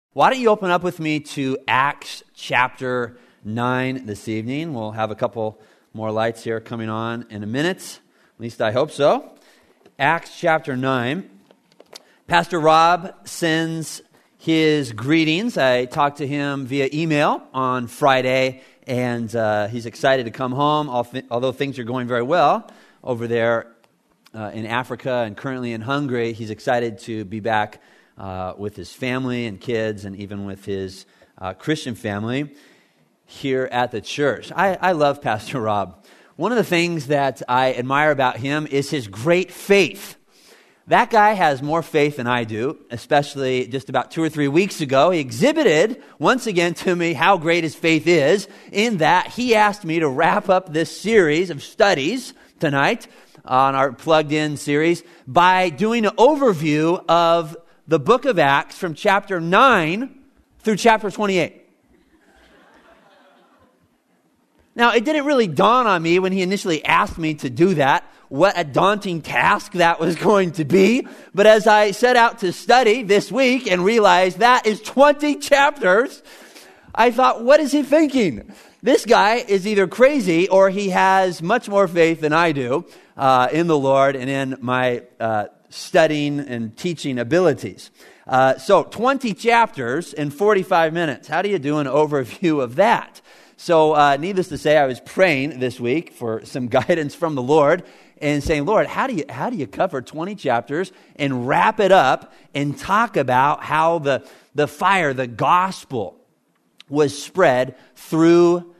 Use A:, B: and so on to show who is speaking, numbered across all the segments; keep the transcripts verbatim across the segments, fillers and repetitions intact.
A: Why don't you open up with me to Acts chapter nine this evening? We'll have a couple more lights here coming on in a minute. At least I hope so. Acts chapter nine. Pastor Rob sends his greetings. I talked to him via email on Friday, and uh, he's excited to come home, although things are going very well over there uh, in Africa and currently in Hungary. He's excited to be back Uh, with his family and kids, and even with his uh, Christian family here at the church. I, I love Pastor Rob. One of the things that I admire about him is his great faith. That guy has more faith than I do, especially just about two or three weeks ago. He exhibited once again to me how great his faith is, in that he asked me to wrap up this series of studies tonight on our Plugged In series by doing an overview of the book of Acts from chapter nine through chapter twenty-eight. Now, it didn't really dawn on me when he initially asked me to do that, what a daunting task that was going to be. But as I set out to study this week and realized that is twenty chapters, I thought, what is he thinking? This guy is either crazy or he has much more faith than I do uh, in the Lord and in my uh studying and teaching abilities. Uh, so twenty chapters in forty-five minutes. How do you do an overview of that? So uh, needless to say, I was praying this week for some guidance from the Lord and saying, Lord, how do you how do you cover twenty chapters and wrap it up and talk about how the, the fire, the gospel was spread through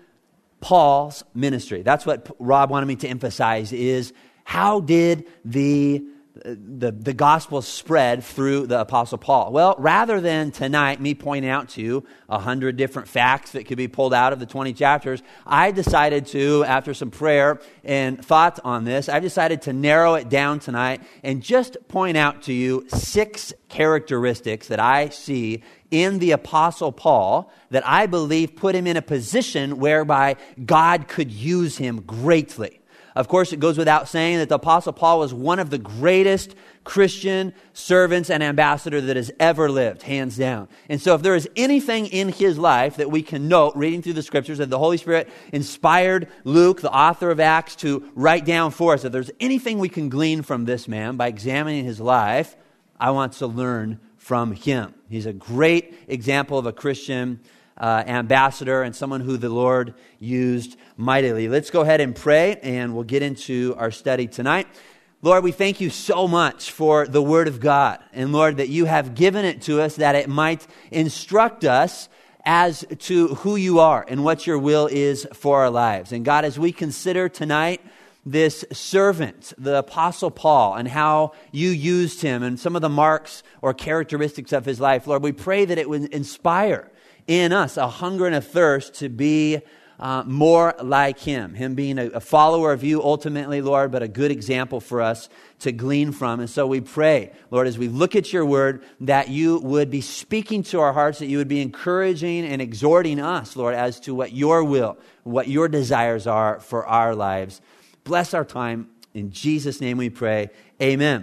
A: Paul's ministry? That's what Rob wanted me to emphasize, is how did the The, the gospel spread through the Apostle Paul? Well, rather than tonight me pointing out to you a hundred different facts that could be pulled out of the twenty chapters, I decided to, after some prayer and thought on this, I decided to narrow it down tonight and just point out to you six characteristics that I see in the Apostle Paul that I believe put him in a position whereby God could use him greatly. Of course, it goes without saying that the Apostle Paul was one of the greatest Christian servants and ambassadors that has ever lived, hands down. And so if there is anything in his life that we can note, reading through the scriptures, that the Holy Spirit inspired Luke, the author of Acts, to write down for us, if there's anything we can glean from this man by examining his life, I want to learn from him. He's a great example of a Christian Uh, ambassador and someone who the Lord used mightily. Let's go ahead and pray, and we'll get into our study tonight. Lord, we thank you so much for the Word of God. And Lord, that you have given it to us that it might instruct us as to who you are and what your will is for our lives. And God, as we consider tonight this servant, the Apostle Paul, and how you used him and some of the marks or characteristics of his life, Lord, we pray that it would inspire in us a hunger and a thirst to be uh, more like him. Him being a, a follower of you ultimately, Lord, but a good example for us to glean from. And so we pray, Lord, as we look at your word, that you would be speaking to our hearts, that you would be encouraging and exhorting us, Lord, as to what your will, what your desires are for our lives. Bless our time. In Jesus' name we pray. Amen.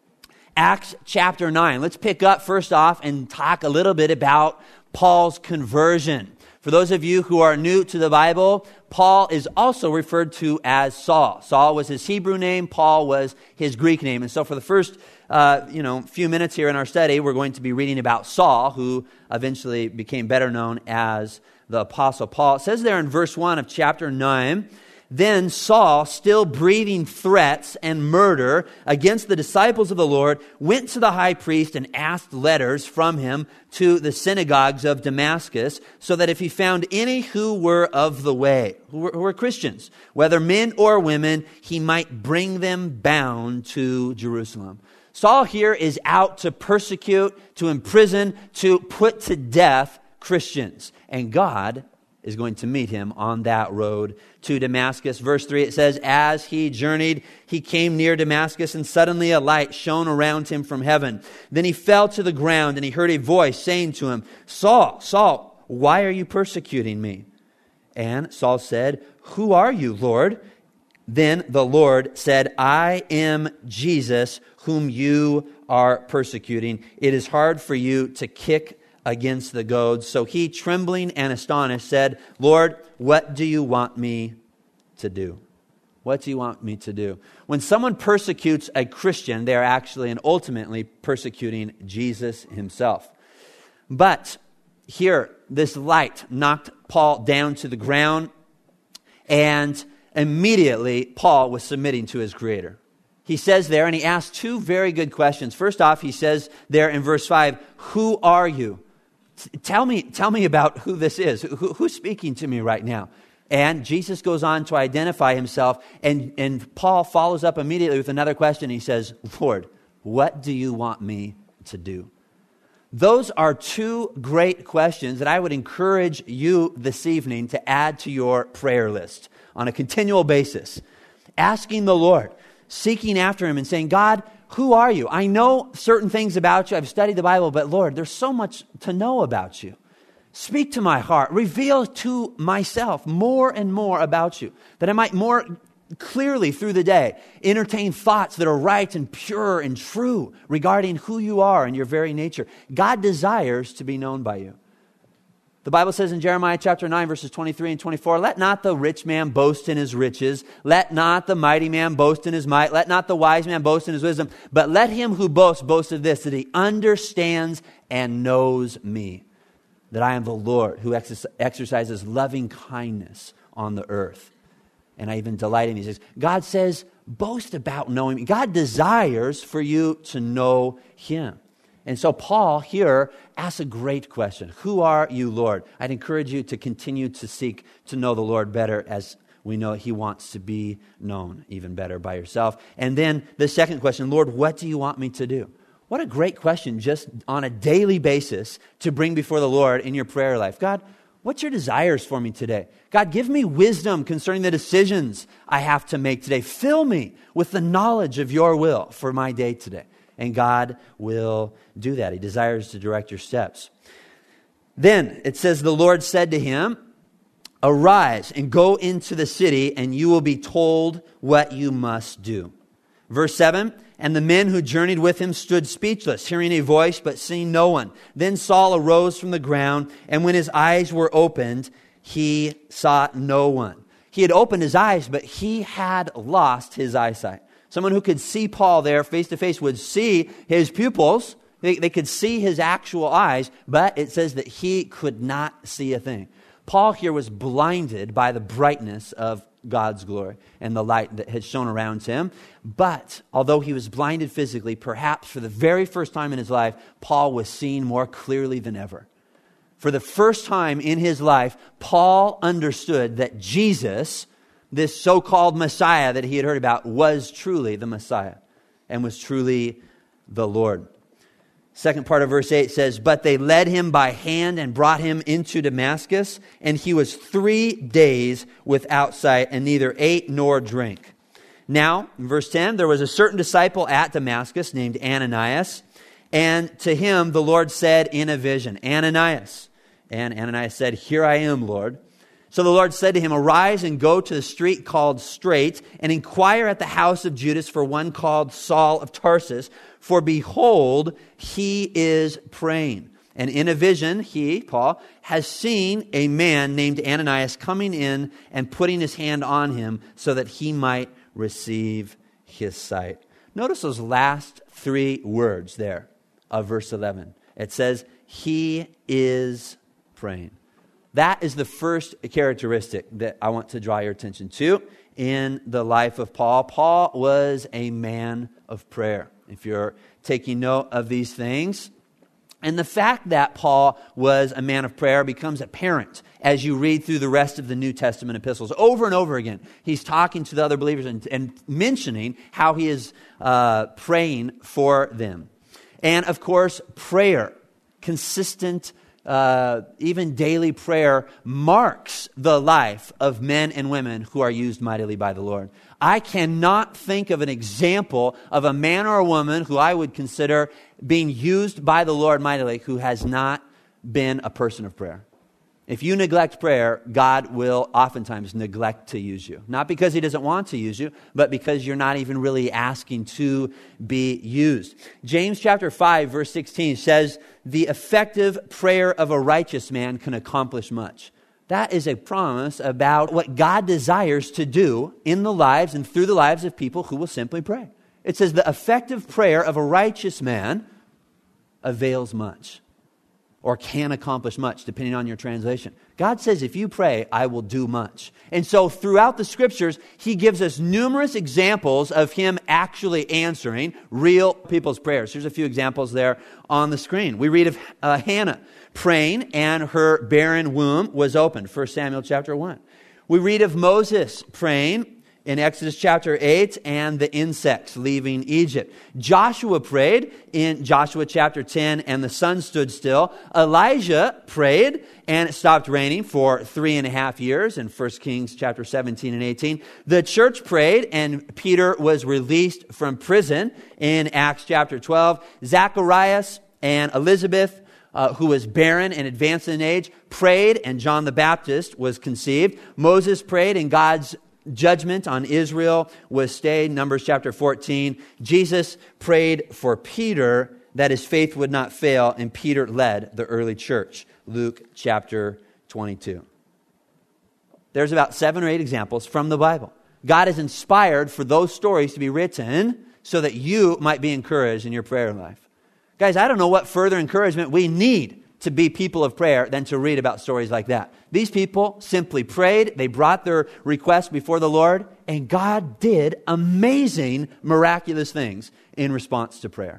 A: Acts chapter nine. Let's pick up first off and talk a little bit about Paul's conversion. For those of you who are new to the Bible, Paul is also referred to as Saul. Saul was his Hebrew name. Paul was his Greek name. And so for the first uh, you know, few minutes here in our study, we're going to be reading about Saul, who eventually became better known as the Apostle Paul. It says there in verse one of chapter nine, then Saul, still breathing threats and murder against the disciples of the Lord, went to the high priest and asked letters from him to the synagogues of Damascus, so that if he found any who were of the way, who were, who were Christians, whether men or women, he might bring them bound to Jerusalem. Saul here is out to persecute, to imprison, to put to death Christians. And God is going to meet him on that road to Damascus. Verse three, it says, as he journeyed, he came near Damascus, and suddenly a light shone around him from heaven. Then he fell to the ground, and he heard a voice saying to him, Saul, Saul, why are you persecuting me? And Saul said, who are you, Lord? Then the Lord said, I am Jesus, whom you are persecuting. It is hard for you to kick against the goads. So he, trembling and astonished, said, Lord, what do you want me to do? What do you want me to do? When someone persecutes a Christian, they are actually and ultimately persecuting Jesus himself. But here, this light knocked Paul down to the ground, and immediately Paul was submitting to his Creator. He says there, and he asks two very good questions. First off, he says there in verse five, who are you? T- tell me, tell me about who this is. Who, who's speaking to me right now? And Jesus goes on to identify himself, and, and Paul follows up immediately with another question. He says, Lord, what do you want me to do? Those are two great questions that I would encourage you this evening to add to your prayer list on a continual basis. Asking the Lord, seeking after him and saying, God, who are you? I know certain things about you. I've studied the Bible, but Lord, there's so much to know about you. Speak to my heart. Reveal to myself more and more about you, that I might more clearly through the day entertain thoughts that are right and pure and true regarding who you are and your very nature. God desires to be known by you. The Bible says in Jeremiah chapter nine, verses twenty-three and twenty-four, let not the rich man boast in his riches. Let not the mighty man boast in his might. Let not the wise man boast in his wisdom. But let him who boasts boast of this, that he understands and knows me, that I am the Lord who ex- exercises loving kindness on the earth. And I even delight in these things. God says, boast about knowing me. God desires for you to know him. And so Paul here asks a great question. Who are you, Lord? I'd encourage you to continue to seek to know the Lord better, as we know he wants to be known even better by yourself. And then the second question, Lord, what do you want me to do? What a great question just on a daily basis to bring before the Lord in your prayer life. God, what's your desires for me today? God, give me wisdom concerning the decisions I have to make today. Fill me with the knowledge of your will for my day today. And God will do that. He desires to direct your steps. Then it says, the Lord said to him, arise and go into the city, and you will be told what you must do. Verse seven, and the men who journeyed with him stood speechless, hearing a voice, but seeing no one. Then Saul arose from the ground, and when his eyes were opened, he saw no one. He had opened his eyes, but he had lost his eyesight. Someone who could see Paul there face to face would see his pupils. They, they could see his actual eyes, but it says that he could not see a thing. Paul here was blinded by the brightness of God's glory and the light that had shone around him. But although he was blinded physically, perhaps for the very first time in his life, Paul was seeing more clearly than ever. For the first time in his life, Paul understood that Jesus, this so-called Messiah that he had heard about, was truly the Messiah and was truly the Lord. Second part of verse eight says, but they led him by hand and brought him into Damascus, and he was three days without sight and neither ate nor drank. Now, in verse ten, there was a certain disciple at Damascus named Ananias, and to him the Lord said in a vision, Ananias. And Ananias said, here I am, Lord. So the Lord said to him, arise and go to the street called Straight, and inquire at the house of Judas for one called Saul of Tarsus, for behold, he is praying. And in a vision, he, Paul, has seen a man named Ananias coming in and putting his hand on him so that he might receive his sight. Notice those last three words there of verse eleven. It says, he is praying. That is the first characteristic that I want to draw your attention to in the life of Paul. Paul was a man of prayer, if you're taking note of these things. And the fact that Paul was a man of prayer becomes apparent as you read through the rest of the New Testament epistles. Over and over again, he's talking to the other believers and, and mentioning how he is uh, praying for them. And of course, prayer, consistent Uh, even daily prayer, marks the life of men and women who are used mightily by the Lord. I cannot think of an example of a man or a woman who I would consider being used by the Lord mightily who has not been a person of prayer. If you neglect prayer, God will oftentimes neglect to use you. Not because he doesn't want to use you, but because you're not even really asking to be used. James chapter five, verse sixteen says, the effective prayer of a righteous man can accomplish much. That is a promise about what God desires to do in the lives and through the lives of people who will simply pray. It says the effective prayer of a righteous man avails much, or can accomplish much, depending on your translation. God says, if you pray, I will do much. And so throughout the scriptures, he gives us numerous examples of him actually answering real people's prayers. Here's a few examples there on the screen. We read of uh, Hannah praying, and her barren womb was opened. First Samuel chapter one. We read of Moses praying in Exodus chapter eight, and the insects leaving Egypt. Joshua prayed in Joshua chapter ten, and the sun stood still. Elijah prayed, and it stopped raining for three and a half years in First Kings chapter seventeen and eighteen. The church prayed, and Peter was released from prison in Acts chapter twelve. Zacharias and Elizabeth, Uh, who was barren and advanced in age, prayed, and John the Baptist was conceived. Moses prayed, and God's judgment on Israel was stayed, Numbers chapter fourteen. Jesus prayed for Peter that his faith would not fail, and Peter led the early church, Luke chapter twenty-two. There's about seven or eight examples from the Bible. God is inspired for those stories to be written so that you might be encouraged in your prayer life. Guys, I don't know what further encouragement we need to be people of prayer than to read about stories like that. These people simply prayed, they brought their requests before the Lord, and God did amazing, miraculous things in response to prayer.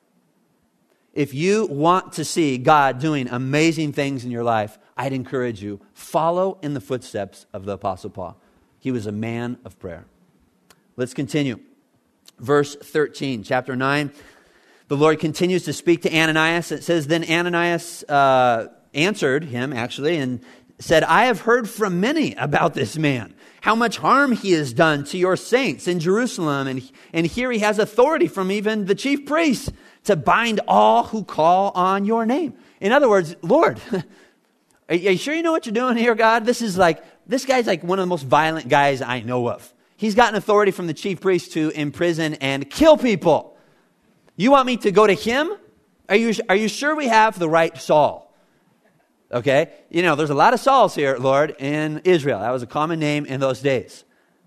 A: If you want to see God doing amazing things in your life, I'd encourage you, follow in the footsteps of the Apostle Paul. He was a man of prayer. Let's continue. Verse thirteen, chapter nine. The Lord continues to speak to Ananias. It says, then Ananias uh, answered him, actually, and said, I have heard from many about this man, how much harm he has done to your saints in Jerusalem. And, and here he has authority from even the chief priests to bind all who call on your name. In other words, Lord, are you sure you know what you're doing here, God? This is like, this guy's like one of the most violent guys I know of. He's gotten authority from the chief priests to imprison and kill people. You want me to go to him? Are you, are you sure we have the right Saul? Okay? You know, there's a lot of Sauls here, Lord, in Israel. That was a common name in those days.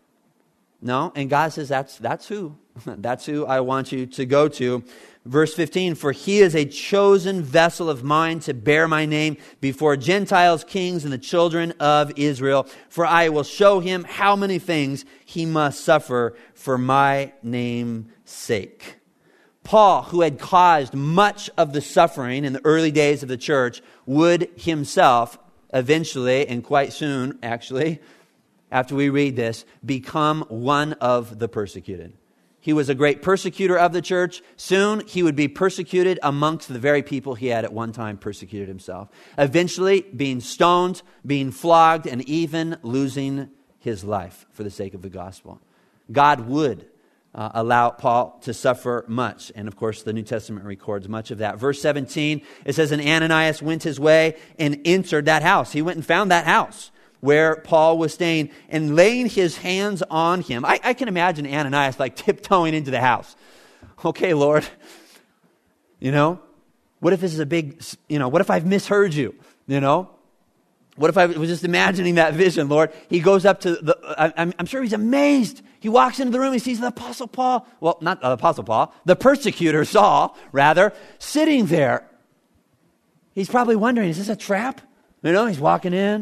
A: No? And God says, that's, that's who. That's who I want you to go to. Verse fifteen, for he is a chosen vessel of mine to bear my name before Gentiles, kings, and the children of Israel. For I will show him how many things he must suffer for my name's sake. Paul, who had caused much of the suffering in the early days of the church, would himself eventually, and quite soon actually, after we read this, become one of the persecuted. He was a great persecutor of the church. Soon he would be persecuted amongst the very people he had at one time persecuted himself. Eventually being stoned, being flogged, and even losing his life for the sake of the gospel. God would Uh, allow Paul to suffer much. And of course, the New Testament records much of that. Verse seventeen, it says, and Ananias went his way and entered that house. He went and found that house where Paul was staying and laying his hands on him. I, I can imagine Ananias like tiptoeing into the house. Okay, Lord, you know, what if this is a big, you know, what if I've misheard you, you know? What if I was just imagining that vision, Lord? He goes up to the, I'm, I'm sure he's amazed. He walks into the room, he sees the Apostle Paul, well, not the Apostle Paul, the persecutor, Saul, rather, sitting there. He's probably wondering, is this a trap? You know, he's walking in,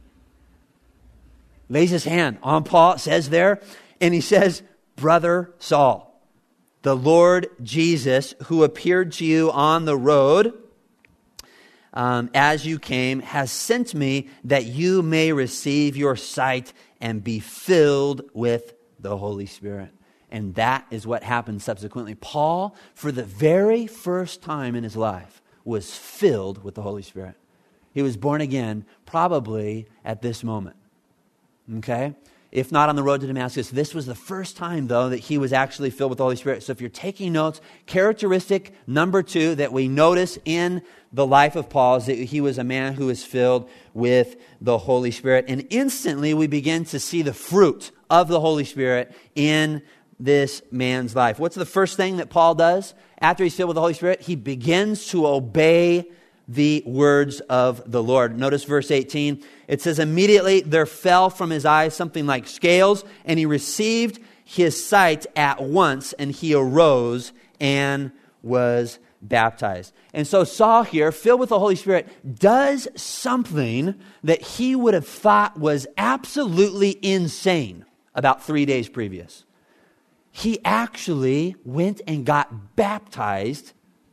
A: lays his hand on Paul, it says there, and he says, Brother Saul, the Lord Jesus, who appeared to you on the road, Um, as you came, has sent me that you may receive your sight and be filled with the Holy Spirit. And that is what happened subsequently. Paul, for the very first time in his life, was filled with the Holy Spirit. He was born again probably at this moment. Okay? if not on the road to Damascus. This was the first time, though, that he was actually filled with the Holy Spirit. So if you're taking notes, characteristic number two that we notice in the life of Paul is that he was a man who was filled with the Holy Spirit. And instantly we begin to see the fruit of the Holy Spirit in this man's life. What's the first thing that Paul does after he's filled with the Holy Spirit? He begins to obey the words of the Lord. Notice verse eighteen. It says, immediately there fell from his eyes something like scales, and he received his sight at once, and he arose and was baptized. And so Saul here, filled with the Holy Spirit, does something that he would have thought was absolutely insane about three days previous. He actually went and got baptized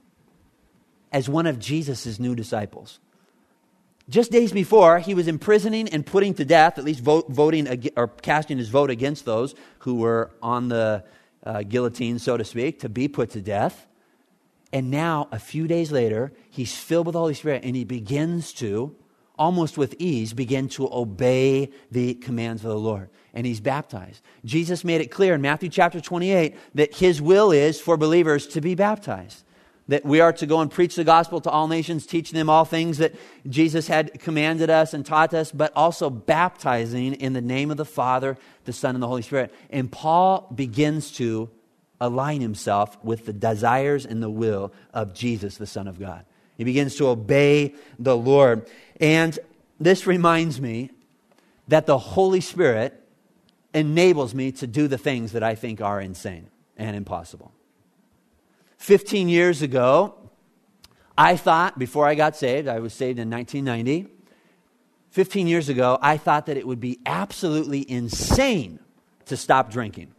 A: as one of Jesus' new disciples. Just days before, he was imprisoning and putting to death, at least vote, voting or casting his vote against those who were on the uh, guillotine, so to speak, to be put to death. And now, a few days later, he's filled with the Holy Spirit, and he begins to, almost with ease, begin to obey the commands of the Lord. And he's baptized. Jesus made it clear in Matthew chapter twenty-eight that his will is for believers to be baptized. That we are to go and preach the gospel to all nations, teaching them all things that Jesus had commanded us and taught us, but also baptizing in the name of the Father, the Son, and the Holy Spirit. And Paul begins to align himself with the desires and the will of Jesus, the Son of God. He begins to obey the Lord. And this reminds me that the Holy Spirit enables me to do the things that I think are insane and impossible. Fifteen years ago, I thought, before I got saved, I was saved in nineteen ninety. Fifteen years ago, I thought that it would be absolutely insane to stop drinking.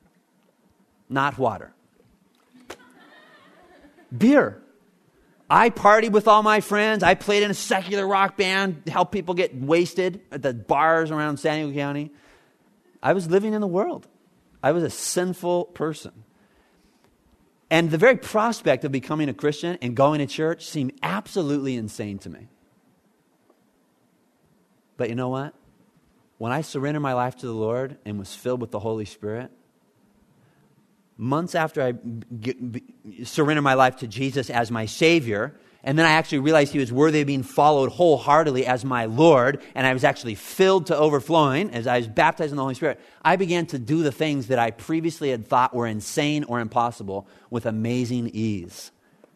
A: Not water. Beer. I partied with all my friends. I played in a secular rock band, helped people get wasted at the bars around San Diego County. I was living in the world. I was a sinful person. And the very prospect of becoming a Christian and going to church seemed absolutely insane to me. But you know what? When I surrendered my life to the Lord and was filled with the Holy Spirit, months after I surrendered my life to Jesus as my Savior, and then I actually realized He was worthy of being followed wholeheartedly as my Lord, and I was actually filled to overflowing as I was baptized in the Holy Spirit, I began to do the things that I previously had thought were insane or impossible with amazing ease.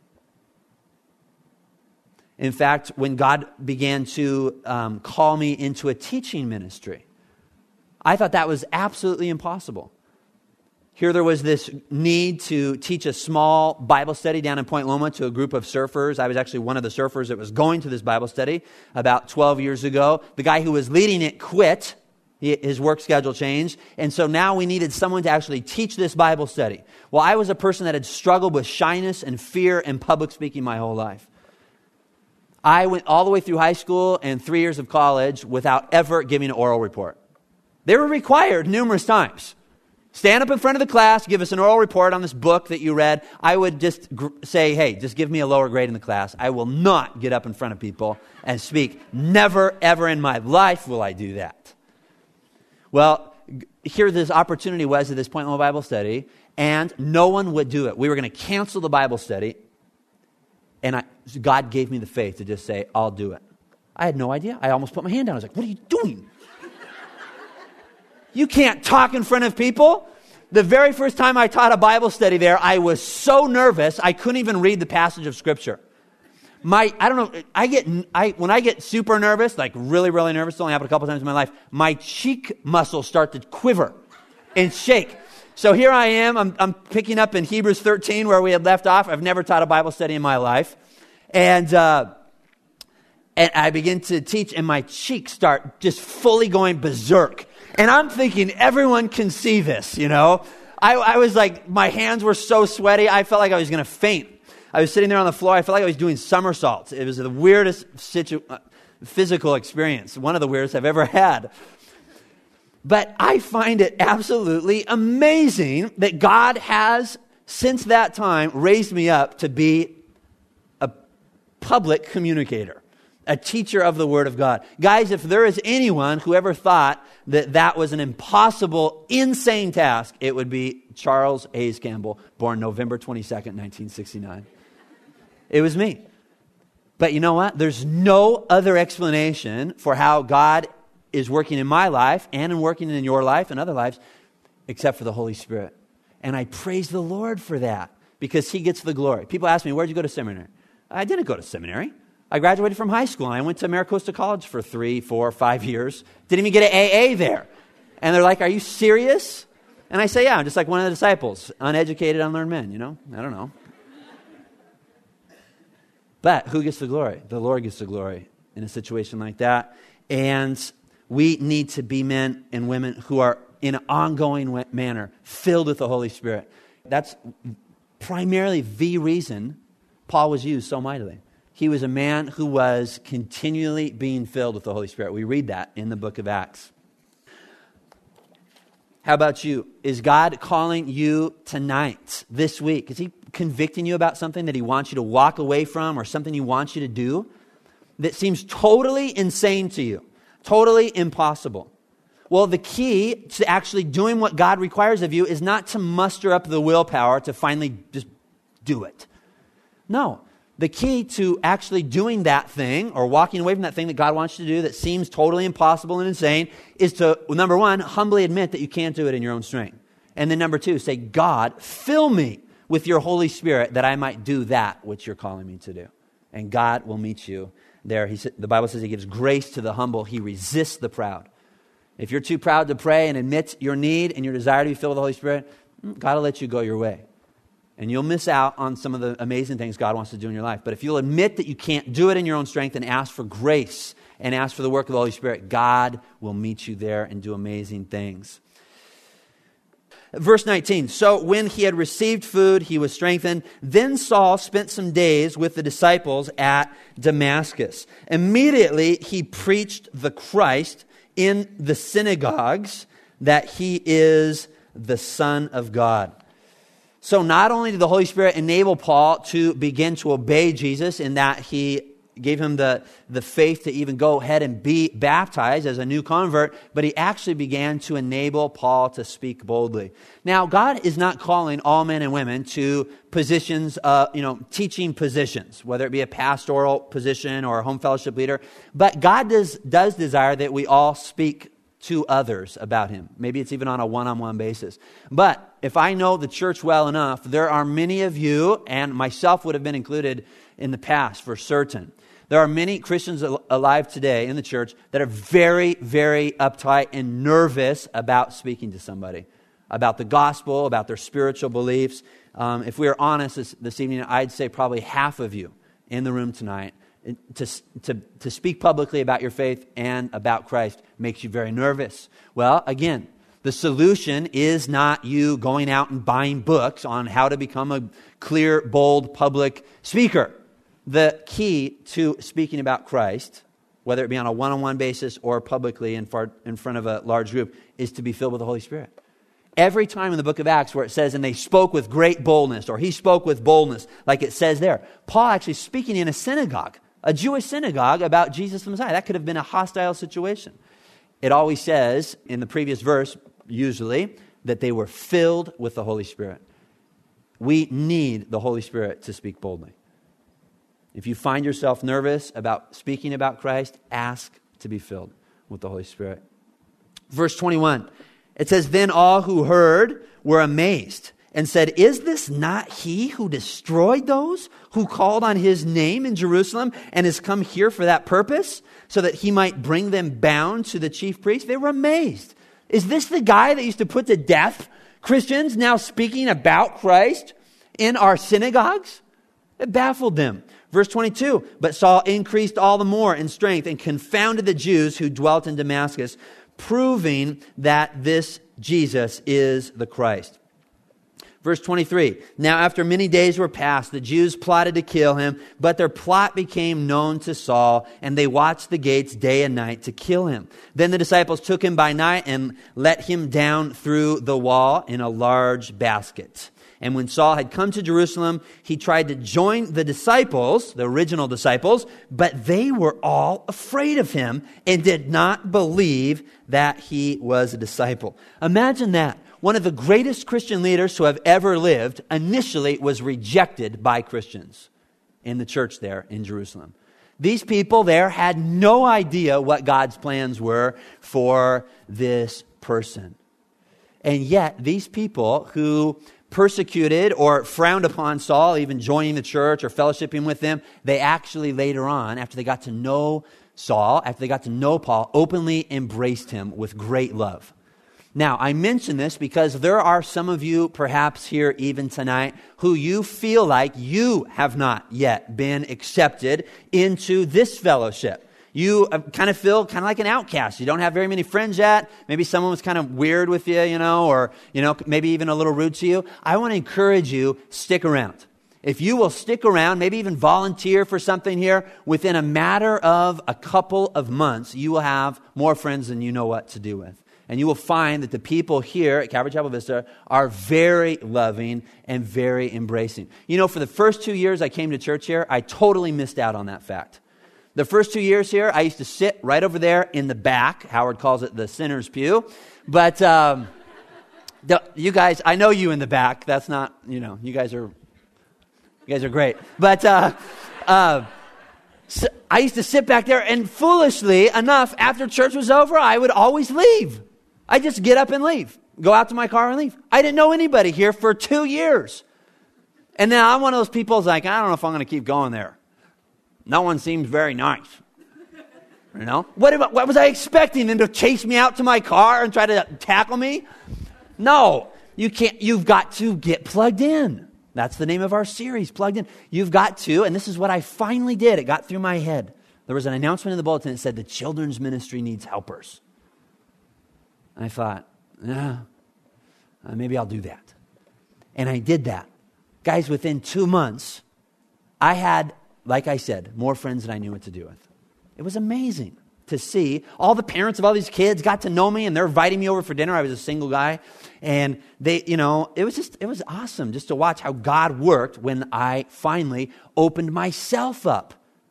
A: In fact, when God began to um, call me into a teaching ministry, I thought that was absolutely impossible. Here there was this need to teach a small Bible study down in Point Loma to a group of surfers. I was actually one of the surfers that was going to this Bible study about twelve years ago. The guy who was leading it quit. His work schedule changed. And so now we needed someone to actually teach this Bible study. Well, I was a person that had struggled with shyness and fear and public speaking my whole life. I went all the way through high school and three years of college without ever giving an oral report. They were required numerous times. Stand up in front of the class, give us an oral report on this book that you read. I would just gr- say, hey, just give me a lower grade in the class. I will not get up in front of people and speak. Never, ever in my life will I do that. Well, here this opportunity was at this Point Loma Bible study, and no one would do it. We were going to cancel the Bible study, and I, God gave me the faith to just say, I'll do it. I had no idea. I almost put my hand down. I was like, what are you doing? You can't talk in front of people. The very first time I taught a Bible study there, I was so nervous, I couldn't even read the passage of Scripture. My, I don't know, I get, I when I get super nervous, like really, really nervous, it's only happened a couple times in my life, my cheek muscles start to quiver and shake. So here I am, I'm, I'm picking up in Hebrews thirteen where we had left off. I've never taught a Bible study in my life. And, uh, and I begin to teach, and my cheeks start just fully going berserk. And I'm thinking everyone can see this, you know. I, I was like, my hands were so sweaty, I felt like I was going to faint. I was sitting there on the floor, I felt like I was doing somersaults. It was the weirdest situ- uh, physical experience, one of the weirdest I've ever had. But I find it absolutely amazing that God has, since that time, raised me up to be a public communicator. a teacher of the Word of God. Guys, if there is anyone who ever thought that that was an impossible, insane task, it would be Charles Hayes Campbell, born November twenty-second, nineteen sixty-nine. It was me. But you know what? There's no other explanation for how God is working in my life and in working in your life and other lives except for the Holy Spirit. And I praise the Lord for that because He gets the glory. People ask me, where'd you go to seminary? I didn't go to seminary. I graduated from high school and I went to Maricosta College for three, four, five years. Didn't even get an A A there. And they're like, are you serious? And I say, yeah, I'm just like one of the disciples. Uneducated, unlearned men, you know? I don't know. But who gets the glory? The Lord gets the glory in a situation like that. And we need to be men and women who are in an ongoing manner filled with the Holy Spirit. That's primarily the reason Paul was used so mightily. He was a man who was continually being filled with the Holy Spirit. We read that in the book of Acts. How about you? Is God calling you tonight, this week? Is He convicting you about something that He wants you to walk away from or something He wants you to do that seems totally insane to you, totally impossible? Well, the key to actually doing what God requires of you is not to muster up the willpower to finally just do it. No. The key to actually doing that thing or walking away from that thing that God wants you to do that seems totally impossible and insane is to, number one, humbly admit that you can't do it in your own strength. And then number two, say, God, fill me with your Holy Spirit that I might do that which you're calling me to do. And God will meet you there. He, the Bible says He gives grace to the humble. He resists the proud. If you're too proud to pray and admit your need and your desire to be filled with the Holy Spirit, God will let you go your way. And you'll miss out on some of the amazing things God wants to do in your life. But if you'll admit that you can't do it in your own strength and ask for grace and ask for the work of the Holy Spirit, God will meet you there and do amazing things. Verse nineteen, so when he had received food, he was strengthened. Then Saul spent some days with the disciples at Damascus. Immediately he preached the Christ in the synagogues that He is the Son of God. So not only did the Holy Spirit enable Paul to begin to obey Jesus in that He gave him the, the faith to even go ahead and be baptized as a new convert, but He actually began to enable Paul to speak boldly. Now, God is not calling all men and women to positions, uh, you know, teaching positions, whether it be a pastoral position or a home fellowship leader, but God does, does desire that we all speak to others about Him. Maybe it's even on a one-on-one basis. But if I know the church well enough, there are many of you, and myself would have been included in the past for certain. There are many Christians alive today in the church that are very, very uptight and nervous about speaking to somebody, about the gospel, about their spiritual beliefs. Um, if we are honest this, this evening, I'd say probably half of you in the room tonight, To, to, to speak publicly about your faith and about Christ makes you very nervous. Well, again, the solution is not you going out and buying books on how to become a clear, bold, public speaker. The key to speaking about Christ, whether it be on a one-on-one basis or publicly in, far, in front of a large group, is to be filled with the Holy Spirit. Every time in the book of Acts where it says, and they spoke with great boldness, or he spoke with boldness, like it says there, Paul actually speaking in a synagogue, a Jewish synagogue about Jesus the Messiah. That could have been a hostile situation. It always says in the previous verse, usually, that they were filled with the Holy Spirit. We need the Holy Spirit to speak boldly. If you find yourself nervous about speaking about Christ, ask to be filled with the Holy Spirit. Verse twenty-one, it says, then all who heard were amazed and said, is this not He who destroyed those who called on His name in Jerusalem and has come here for that purpose, so that He might bring them bound to the chief priests? They were amazed. Is this the guy that used to put to death Christians now speaking about Christ in our synagogues? It baffled them. Verse twenty-two, but Saul increased all the more in strength and confounded the Jews who dwelt in Damascus, proving that this Jesus is the Christ. Verse twenty-three, now after many days were passed, the Jews plotted to kill him, but their plot became known to Saul, and they watched the gates day and night to kill him. Then the disciples took him by night and let him down through the wall in a large basket. And when Saul had come to Jerusalem, he tried to join the disciples, the original disciples, but they were all afraid of him and did not believe that he was a disciple. Imagine that. One of the greatest Christian leaders who have ever lived initially was rejected by Christians in the church there in Jerusalem. These people there had no idea what God's plans were for this person. And yet, these people who persecuted or frowned upon Saul, even joining the church or fellowshipping with them, they actually later on, after they got to know Saul, after they got to know Paul, openly embraced him with great love. Now, I mention this because there are some of you, perhaps here even tonight, who you feel like you have not yet been accepted into this fellowship. You kind of feel kind of like an outcast. You don't have very many friends yet. Maybe someone was kind of weird with you, you know, or, you know, maybe even a little rude to you. I want to encourage you, stick around. If you will stick around, maybe even volunteer for something here, within a matter of a couple of months, you will have more friends than you know what to do with. And you will find that the people here at Calvary Chapel Vista are very loving and very embracing. You know, for the first two years I came to church here, I totally missed out on that fact. The first two years here, I used to sit right over there in the back. Howard calls it the sinner's pew. But um, the, you guys, I know you in the back. That's not, you know, you guys are, you guys are great. But uh, uh, so I used to sit back there, and foolishly enough, after church was over, I would always leave. I'd just get up and leave, go out to my car and leave. I didn't know anybody here for two years. And then I'm one of those people who's like, I don't know if I'm going to keep going there. No one seems very nice. You know? What, about, what was I expecting? Them to chase me out to my car and try to tackle me? No, you can't. You've got to get plugged in. That's the name of our series, Plugged In. You've got to, and this is what I finally did. It got through my head. There was an announcement in the bulletin that said the children's ministry needs helpers. And I thought, yeah, uh, maybe I'll do that. And I did that. Guys, within two months, I had, like I said, more friends than I knew what to do with. It was amazing to see. All the parents of all these kids got to know me, and they're inviting me over for dinner. I was a single guy. And they, you know, it was just, it was awesome just to watch how God worked when I finally opened myself up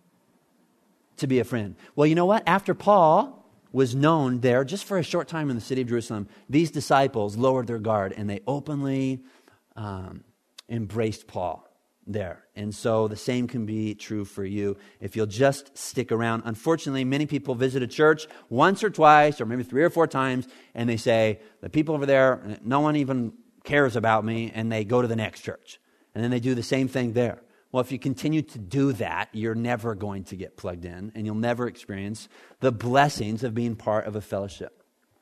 A: to be a friend. Well, you know what? After Paul was known there, just for a short time in the city of Jerusalem, these disciples lowered their guard, and they openly um, embraced Paul there. And so the same can be true for you if you'll just stick around. Unfortunately, many people visit a church once or twice, or maybe three or four times, and they say, the people over there, no one even cares about me, and they go to the next church. And then they do the same thing there. Well, if you continue to do that, you're never going to get plugged in, and you'll never experience the blessings of being part of a fellowship.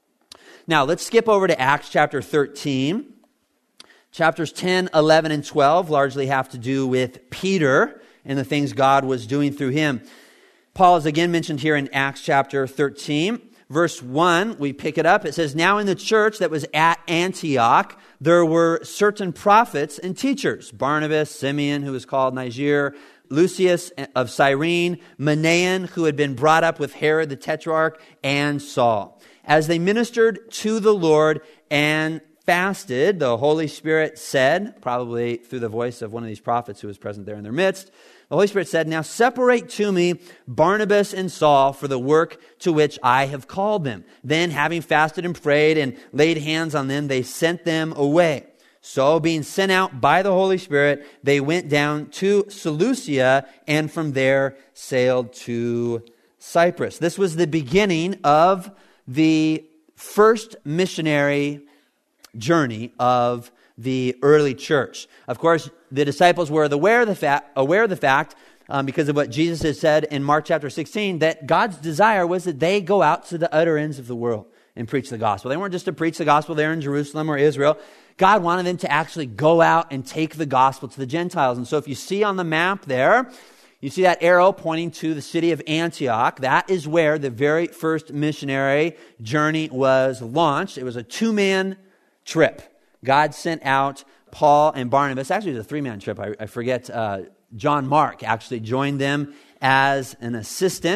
A: Now, let's skip over to Acts chapter thirteen. Chapters ten, eleven, and twelve largely have to do with Peter and the things God was doing through him. Paul is again mentioned here in Acts chapter thirteen. Verse one, we pick it up. It says, now in the church that was at Antioch, there were certain prophets and teachers. Barnabas, Simeon, who was called Niger, Lucius of Cyrene, Manaen, who had been brought up with Herod the Tetrarch, and Saul. As they ministered to the Lord and fasted, the Holy Spirit said, probably through the voice of one of these prophets who was present there in their midst, the Holy Spirit said, now separate to me Barnabas and Saul for the work to which I have called them. Then, having fasted and prayed and laid hands on them, they sent them away. So, being sent out by the Holy Spirit, they went down to Seleucia and from there sailed to Cyprus. This was the beginning of the first missionary journey of the early church. Of course, the disciples were aware of the fact, aware of the fact um, because of what Jesus had said in Mark chapter sixteen, that God's desire was that they go out to the utter ends of the world and preach the gospel. They weren't just to preach the gospel there in Jerusalem or Israel. God wanted them to actually go out and take the gospel to the Gentiles. And so if you see on the map there, you see that arrow pointing to the city of Antioch. That is where the very first missionary journey was launched. It was a two-man trip. God sent out Paul and Barnabas. Actually, it was a three-man trip. I, I forget. Uh, John Mark actually joined them as an assistant.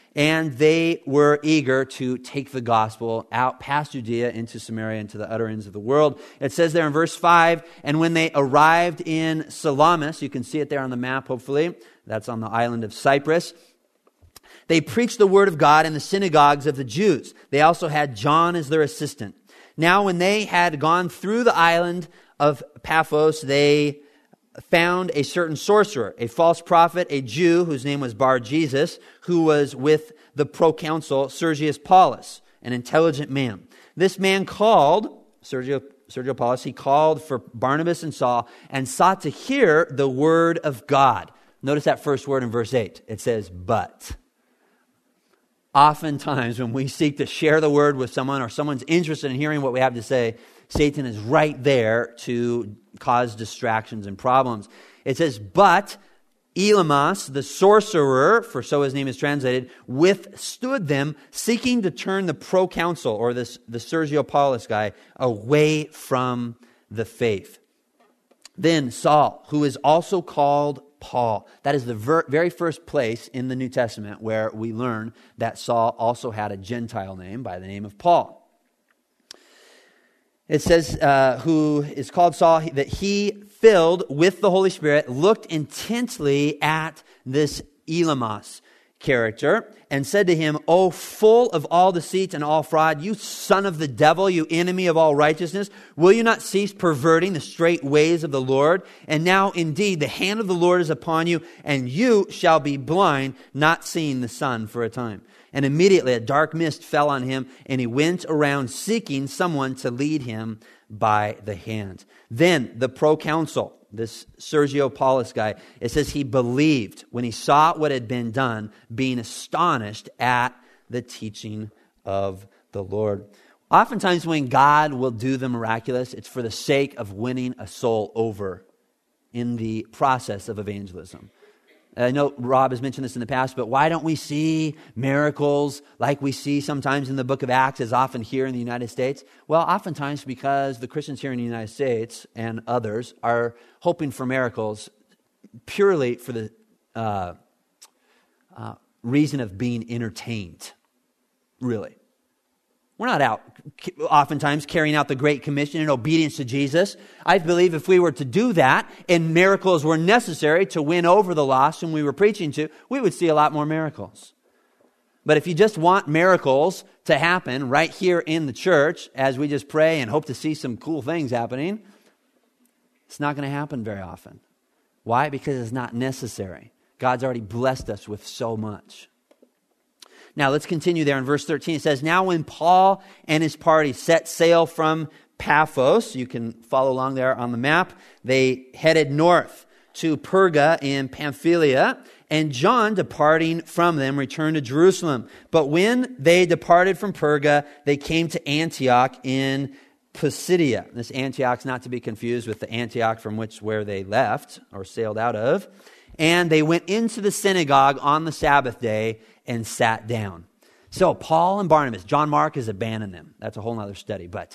A: and they were eager to take the gospel out past Judea into Samaria and to the utter ends of the world. It says there in verse five, and when they arrived in Salamis, you can see it there on the map, hopefully. That's on the island of Cyprus. They preached the word of God in the synagogues of the Jews. They also had John as their assistant. Now, when they had gone through the island of Paphos, they found a certain sorcerer, a false prophet, a Jew whose name was Bar-Jesus, who was with the proconsul Sergius Paulus, an intelligent man. This man called, Sergio, Sergio Paulus, he called for Barnabas and Saul and sought to hear the word of God. Notice that first word in verse eight. It says, but. Oftentimes when we seek to share the word with someone or someone's interested in hearing what we have to say, Satan is right there to cause distractions and problems. It says, but Elymas, the sorcerer, for so his name is translated, withstood them, seeking to turn the proconsul, or this, the Sergio Paulus guy, away from the faith. Then Saul, who is also called Paul. That is the ver- very first place in the New Testament where we learn that Saul also had a Gentile name by the name of Paul. It says, uh, who is called Saul, that he, filled with the Holy Spirit, looked intently at this Elymas character and said to him, O full of all deceit and all fraud, you son of the devil, you enemy of all righteousness, will you not cease perverting the straight ways of the Lord? And now indeed the hand of the Lord is upon you, and you shall be blind, not seeing the sun for a time. And immediately a dark mist fell on him, and he went around seeking someone to lead him by the hand. Then the proconsul, this Sergio Paulus guy, it says he believed when he saw what had been done, being astonished at the teaching of the Lord. Oftentimes when God will do the miraculous, it's for the sake of winning a soul over in the process of evangelism. I know Rob has mentioned this in the past, but why don't we see miracles like we see sometimes in the book of Acts, as often here in the United States? Well, oftentimes because the Christians here in the United States and others are hoping for miracles purely for the uh, uh, reason of being entertained, really. We're not out oftentimes carrying out the Great Commission in obedience to Jesus. I believe if we were to do that and miracles were necessary to win over the lost whom we were preaching to, we would see a lot more miracles. But if you just want miracles to happen right here in the church as we just pray and hope to see some cool things happening, it's not going to happen very often. Why? Because it's not necessary. God's already blessed us with so much. Now, let's continue there in verse thirteen. It says, now when Paul and his party set sail from Paphos, you can follow along there on the map, they headed north to Perga in Pamphylia, and John, departing from them, returned to Jerusalem. But when they departed from Perga, they came to Antioch in Pisidia. This Antioch is not to be confused with the Antioch from which where they left or sailed out of. And they went into the synagogue on the Sabbath day and sat down. So Paul and Barnabas, John Mark has abandoned them. That's a whole other study. But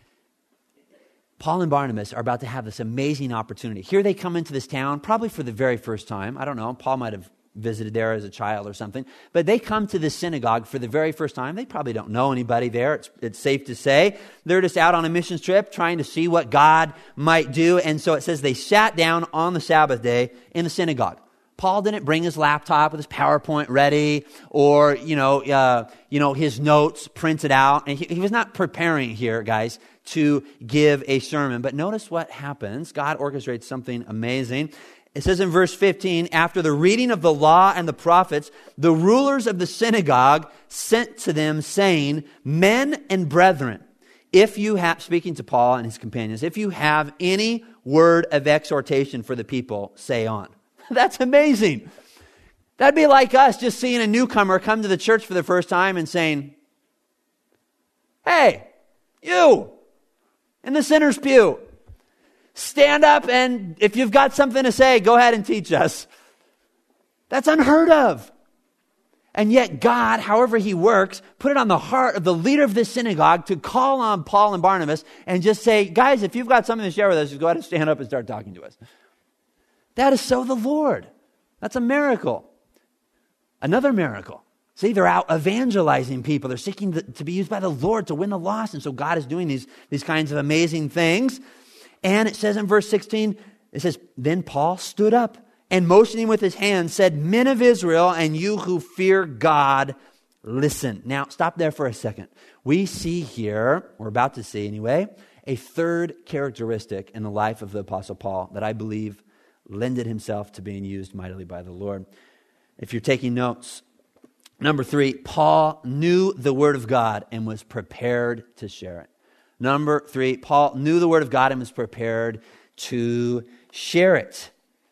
A: Paul and Barnabas are about to have this amazing opportunity. Here they come into this town, probably for the very first time. I don't know. Paul might have visited there as a child or something. But they come to this synagogue for the very first time. They probably don't know anybody there. It's, it's safe to say. They're just out on a missions trip trying to see what God might do. And so it says they sat down on the Sabbath day in the synagogue. Paul didn't bring his laptop with his PowerPoint ready, or you know, uh, you know, his notes printed out. And he, he was not preparing here, guys, to give a sermon. But notice what happens. God orchestrates something amazing. It says in verse fifteen, after the reading of the law and the prophets, the rulers of the synagogue sent to them, saying, "Men and brethren, if you have," speaking to Paul and his companions, "if you have any word of exhortation for the people, say on." That's amazing. That'd be like us just seeing a newcomer come to the church for the first time and saying, "Hey, you in the sinner's pew, stand up, and if you've got something to say, go ahead and teach us." That's unheard of. And yet God, however he works, put it on the heart of the leader of this synagogue to call on Paul and Barnabas and just say, "Guys, if you've got something to share with us, just go ahead and stand up and start talking to us." That is so the Lord. That's a miracle. Another miracle. See, they're out evangelizing people. They're seeking to, to be used by the Lord to win the lost. And so God is doing these, these kinds of amazing things. And it says in verse sixteen, it says, then Paul stood up and motioning with his hand said, men of Israel and you who fear God, listen. Now, stop there for a second. We see here, we're about to see anyway, a third characteristic in the life of the Apostle Paul that I believe lended himself to being used mightily by the Lord. If you're taking notes, number three, Paul knew the Word of God and was prepared to share it. Number three, Paul knew the Word of God and was prepared to share it.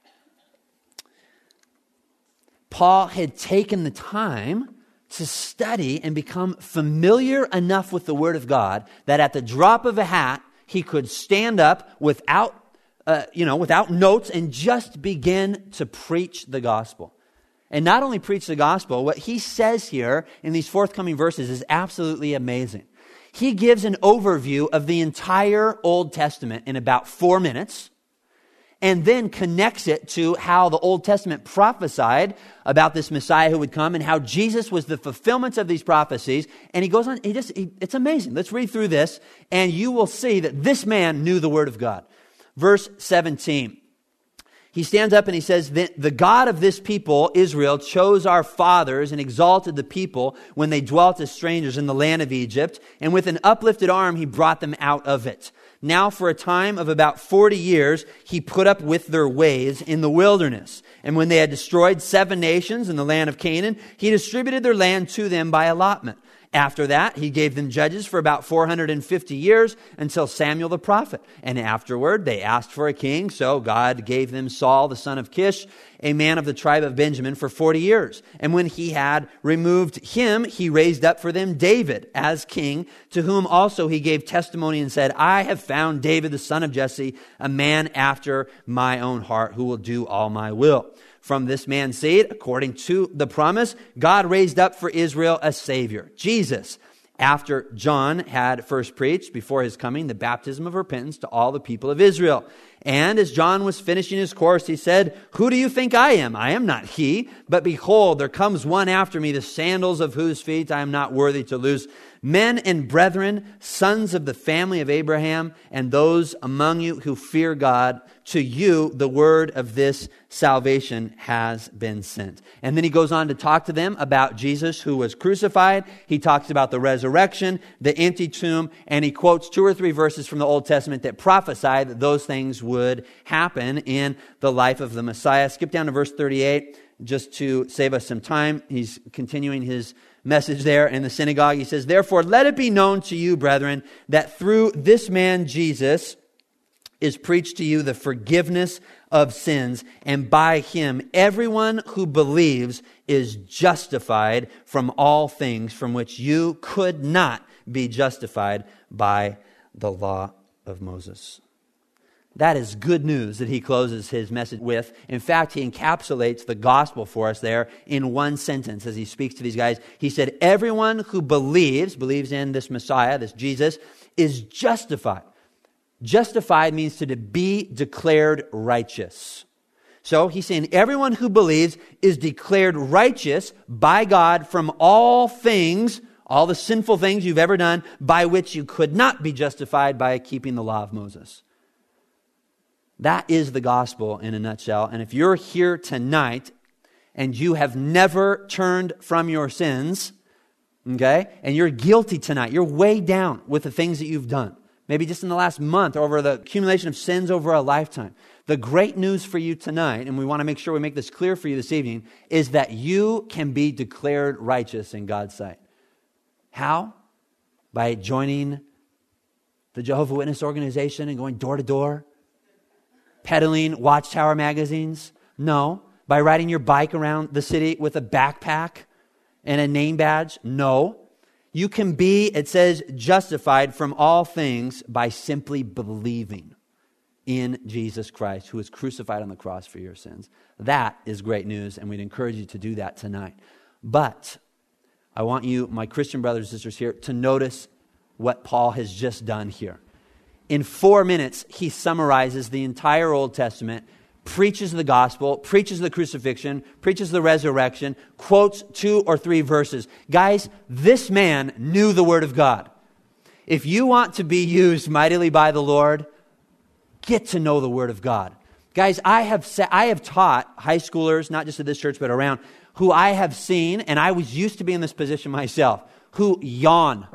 A: Paul had taken the time to study and become familiar enough with the Word of God that at the drop of a hat, he could stand up without, uh, you know, without notes and just begin to preach the gospel. And not only preach the gospel, what he says here in these forthcoming verses is absolutely amazing. He gives an overview of the entire Old Testament in about four minutes, and then connects it to how the Old Testament prophesied about this Messiah who would come and how Jesus was the fulfillment of these prophecies. And he goes on, he just, he, it's amazing. Let's read through this, and you will see that this man knew the Word of God. Verse seventeen. He stands up and he says, the God of this people, Israel, chose our fathers and exalted the people when they dwelt as strangers in the land of Egypt. And with an uplifted arm, he brought them out of it. Now for a time of about forty years, he put up with their ways in the wilderness. And when they had destroyed seven nations in the land of Canaan, he distributed their land to them by allotment. After that, he gave them judges for about four hundred fifty years until Samuel the prophet. And afterward, they asked for a king. So God gave them Saul, the son of Kish, a man of the tribe of Benjamin, for forty years. And when he had removed him, he raised up for them David as king, to whom also he gave testimony and said, I have found David, the son of Jesse, a man after my own heart, who will do all my will. From this man's seed, according to the promise, God raised up for Israel a Savior, Jesus, after John had first preached before his coming the baptism of repentance to all the people of Israel. And as John was finishing his course, he said, who do you think I am? I am not he, but behold, there comes one after me, the sandals of whose feet I am not worthy to loose. Men and brethren, sons of the family of Abraham, and those among you who fear God, to you the word of this salvation has been sent. And then he goes on to talk to them about Jesus who was crucified. He talks about the resurrection, the empty tomb, and he quotes two or three verses from the Old Testament that prophesy that those things would happen in the life of the Messiah. Skip down to verse thirty-eight just to save us some time. He's continuing his message there in the synagogue. He says, therefore, let it be known to you, brethren, that through this man Jesus is preached to you the forgiveness of sins, and by him everyone who believes is justified from all things from which you could not be justified by the law of Moses. That is good news that he closes his message with. In fact, he encapsulates the gospel for us there in one sentence as he speaks to these guys. He said, everyone who believes, believes in this Messiah, this Jesus, is justified. Justified means to be declared righteous. So he's saying everyone who believes is declared righteous by God from all things, all the sinful things you've ever done, by which you could not be justified by keeping the law of Moses. That is the gospel in a nutshell. And if you're here tonight and you have never turned from your sins, okay, and you're guilty tonight, you're way down with the things that you've done, maybe just in the last month or over the accumulation of sins over a lifetime. The great news for you tonight, and we want to make sure we make this clear for you this evening, is that you can be declared righteous in God's sight. How? By joining the Jehovah's Witness organization and going door to door? Peddling Watchtower magazines? No. By riding your bike around the city with a backpack and a name badge? No. You can be, it says, justified from all things by simply believing in Jesus Christ, who was crucified on the cross for your sins. That is great news, and we'd encourage you to do that tonight. But I want you, my Christian brothers and sisters here, to notice what Paul has just done here. In four minutes, he summarizes the entire Old Testament preaches the gospel, preaches the crucifixion, preaches the resurrection, quotes two or three verses. Guys, this man knew the Word of God. If you want to be used mightily by the Lord, get to know the Word of God. Guys, I have sa- I have taught high schoolers, not just at this church, but around, who I have seen, and I was used to be in this position myself, who yawn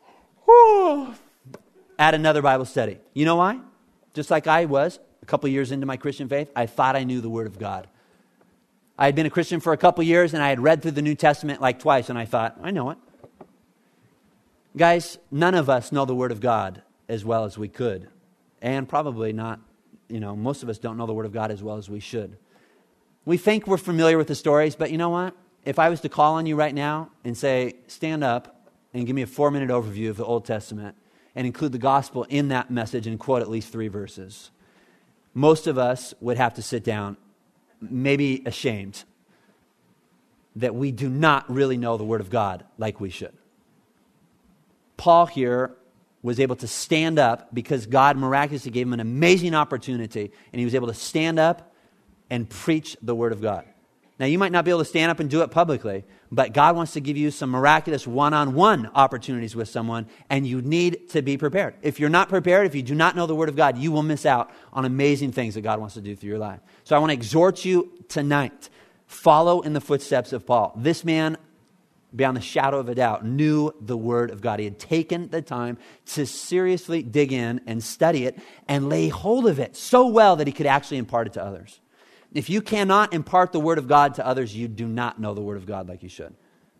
A: at another Bible study. You know why? Just like I was a couple years into my Christian faith, I thought I knew the Word of God. I had been a Christian for a couple years, and I had read through the New Testament like twice, and I thought, I know it. Guys, none of us know the Word of God as well as we could. And probably not, you know, most of us don't know the Word of God as well as we should. We think we're familiar with the stories, but you know what? If I was to call on you right now and say, stand up and give me a four-minute overview of the Old Testament and include the gospel in that message and quote at least three verses, most of us would have to sit down, maybe ashamed, that we do not really know the Word of God like we should. Paul here was able to stand up because God miraculously gave him an amazing opportunity, and he was able to stand up and preach the Word of God. Now, you might not be able to stand up and do it publicly, but God wants to give you some miraculous one-on-one opportunities with someone, and you need to be prepared. If you're not prepared, if you do not know the Word of God, you will miss out on amazing things that God wants to do through your life. So I want to exhort you tonight, follow in the footsteps of Paul. This man, beyond the shadow of a doubt, knew the Word of God. He had taken the time to seriously dig in and study it and lay hold of it so well that he could actually impart it to others. If you cannot impart the Word of God to others, you do not know the Word of God like you should.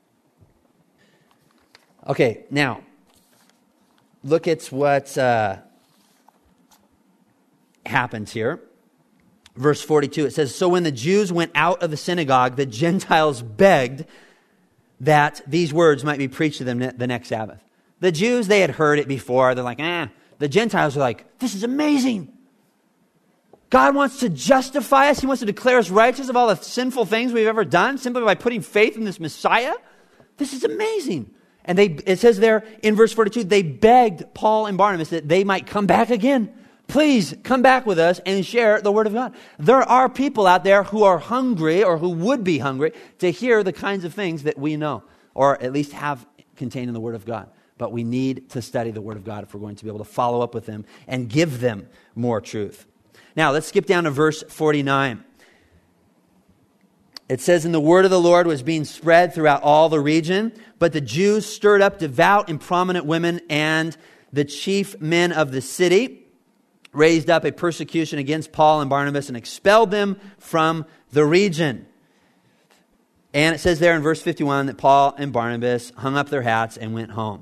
A: Okay, now, look at what uh, happens here. Verse forty-two, it says, "So when the Jews went out of the synagogue, the Gentiles begged that these words might be preached to them the next Sabbath." The Jews, they had heard it before. They're like, eh. The Gentiles are like, this is amazing. God wants to justify us. He wants to declare us righteous of all the sinful things we've ever done simply by putting faith in this Messiah. This is amazing. And they, it says there in verse forty-two, they begged Paul and Barnabas that they might come back again. Please come back with us and share the Word of God. There are people out there who are hungry or who would be hungry to hear the kinds of things that we know, or at least have contained in the Word of God. But we need to study the Word of God if we're going to be able to follow up with them and give them more truth. Now, let's skip down to verse forty-nine. It says, "And the word of the Lord was being spread throughout all the region, but the Jews stirred up devout and prominent women, and the chief men of the city raised up a persecution against Paul and Barnabas and expelled them from the region." And it says there in verse fifty-one that Paul and Barnabas hung up their hats and went home,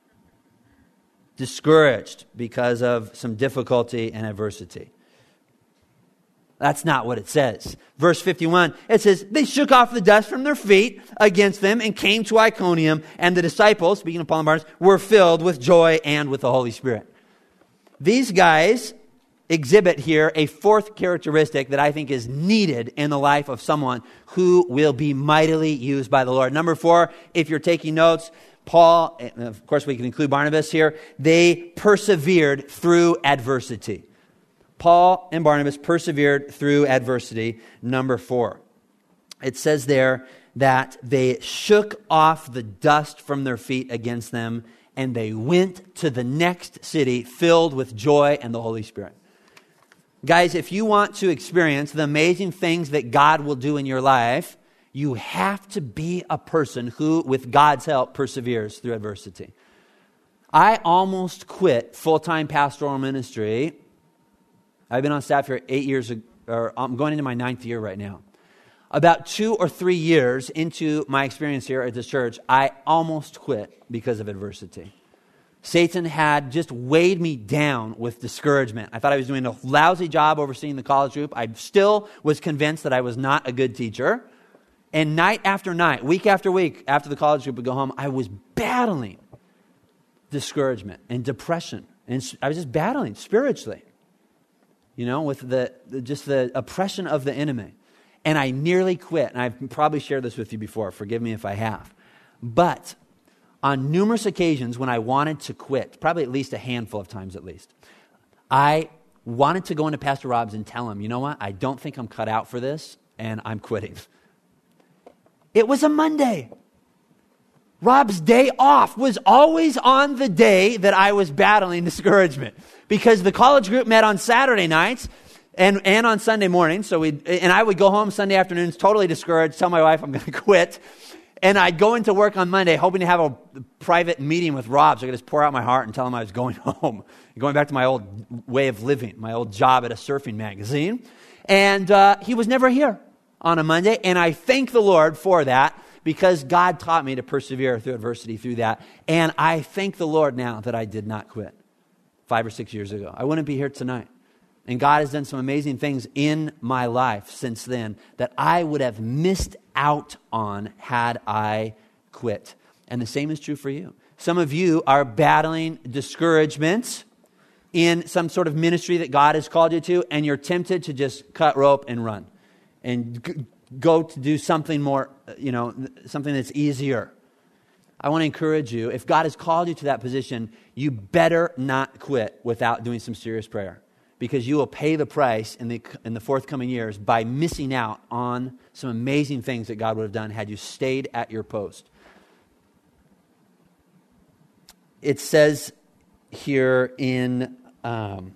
A: discouraged because of some difficulty and adversity. That's not what it says. Verse fifty-one, it says, "They shook off the dust from their feet against them and came to Iconium, and the disciples," speaking of Paul and Barnabas, "were filled with joy and with the Holy Spirit." These guys exhibit here a fourth characteristic that I think is needed in the life of someone who will be mightily used by the Lord. Number four, if you're taking notes, Paul, and of course we can include Barnabas here, they persevered through adversity. Paul and Barnabas persevered through adversity. Number four, it says there that they shook off the dust from their feet against them, and they went to the next city filled with joy and the Holy Spirit. Guys, if you want to experience the amazing things that God will do in your life, you have to be a person who, with God's help, perseveres through adversity. I almost quit full-time pastoral ministry. I've been on staff for eight years, or I'm going into my ninth year right now. About two or three years into my experience here at this church, I almost quit because of adversity. Satan had just weighed me down with discouragement. I thought I was doing a lousy job overseeing the college group. I still was convinced that I was not a good teacher. And night after night, week after week, after the college group would go home, I was battling discouragement and depression. And I was just battling spiritually, you know, with the, the just the oppression of the enemy. And I nearly quit. And I've probably shared this with you before. Forgive me if I have. But on numerous occasions when I wanted to quit, probably at least a handful of times at least, I wanted to go into Pastor Rob's and tell him, you know what, I don't think I'm cut out for this, and I'm quitting. It was a Monday. Rob's day off was always on the day that I was battling discouragement, because the college group met on Saturday nights and, and on Sunday mornings. So we and I would go home Sunday afternoons totally discouraged, tell my wife I'm going to quit. And I'd go into work on Monday hoping to have a private meeting with Rob so I could just pour out my heart and tell him I was going home, going back to my old way of living, my old job at a surfing magazine. And uh, he was never here on a Monday, and I thank the Lord for that, because God taught me to persevere through adversity through that. And I thank the Lord now that I did not quit five or six years ago. I wouldn't be here tonight. And God has done some amazing things in my life since then that I would have missed out on had I quit. And the same is true for you. Some of you are battling discouragement in some sort of ministry that God has called you to, and you're tempted to just cut rope and run and g- go to do something more, you know, something that's easier. I want to encourage you, if God has called you to that position, you better not quit without doing some serious prayer, because you will pay the price in the in the forthcoming years by missing out on some amazing things that God would have done had you stayed at your post. It says here in um,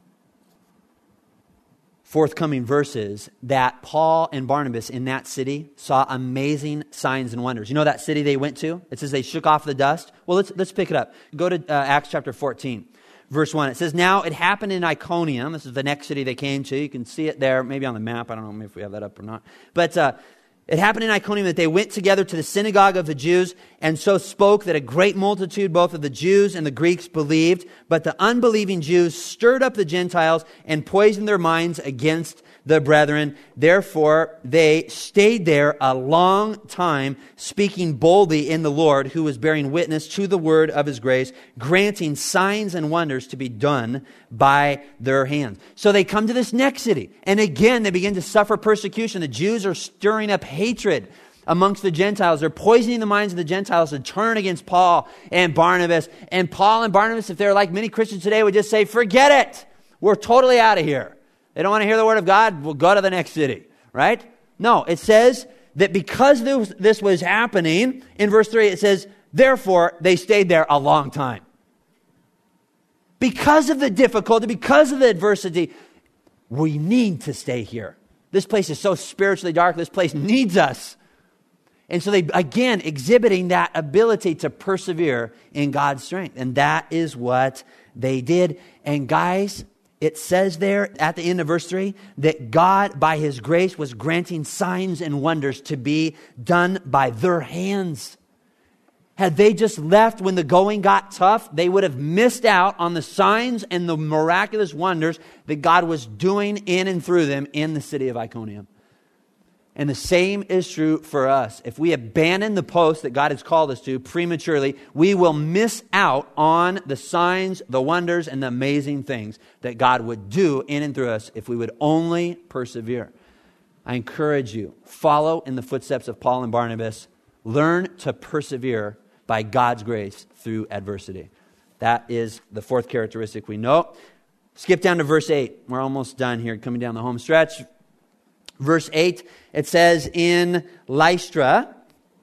A: forthcoming verses that Paul and Barnabas in that city saw amazing signs and wonders. You know that city they went to? It says they shook off the dust. Well, let's let's pick it up. Go to uh, Acts chapter fourteen. Verse one, it says, now it happened in Iconium. This is the next city they came to. You can see it there, maybe on the map. I don't know if we have that up or not. But uh, it happened in Iconium that they went together to the synagogue of the Jews, and so spoke that a great multitude, both of the Jews and the Greeks, believed. But the unbelieving Jews stirred up the Gentiles and poisoned their minds against the brethren. Therefore, they stayed there a long time, speaking boldly in the Lord, who was bearing witness to the word of his grace, granting signs and wonders to be done by their hands. So they come to this next city, and again they begin to suffer persecution. The Jews are stirring up hatred amongst the Gentiles. They're poisoning the minds of the Gentiles to turn against Paul and Barnabas. And Paul and Barnabas, if they're like many Christians today, would just say, forget it. We're totally out of here. They don't want to hear the word of God, we'll go to the next city, right? No, it says that because this was happening, in verse three, it says, therefore, they stayed there a long time. Because of the difficulty, because of the adversity, we need to stay here. This place is so spiritually dark, this place needs us. And so they, again, exhibiting that ability to persevere in God's strength. And that is what they did. And guys, it says there at the end of verse three that God, by his grace, was granting signs and wonders to be done by their hands. Had they just left when the going got tough, they would have missed out on the signs and the miraculous wonders that God was doing in and through them in the city of Iconium. And the same is true for us. If we abandon the post that God has called us to prematurely, we will miss out on the signs, the wonders, and the amazing things that God would do in and through us if we would only persevere. I encourage you, follow in the footsteps of Paul and Barnabas. Learn to persevere by God's grace through adversity. That is the fourth characteristic we know. Skip down to verse eight. We're almost done here, coming down the home stretch. Verse eight, it says, in Lystra,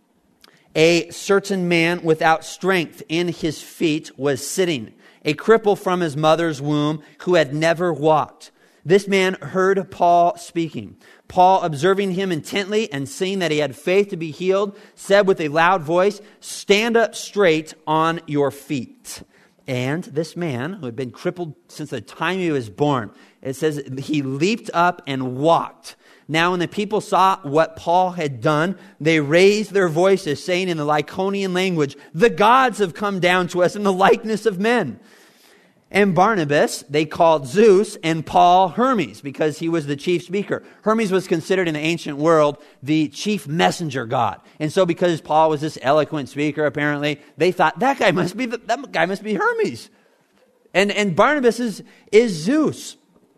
A: a certain man without strength in his feet was sitting, a cripple from his mother's womb who had never walked. This man heard Paul speaking. Paul, observing him intently and seeing that he had faith to be healed, said with a loud voice, stand up straight on your feet. And this man, who had been crippled since the time he was born, it says he leaped up and walked. Now when the people saw what Paul had done, they raised their voices, saying in the Lycaonian language, the gods have come down to us in the likeness of men. And Barnabas they called Zeus, and Paul Hermes, because he was the chief speaker. Hermes was considered in the ancient world the chief messenger god. And so because Paul was this eloquent speaker, apparently, they thought that guy must be the, that guy must be Hermes. And, and Barnabas is, is Zeus.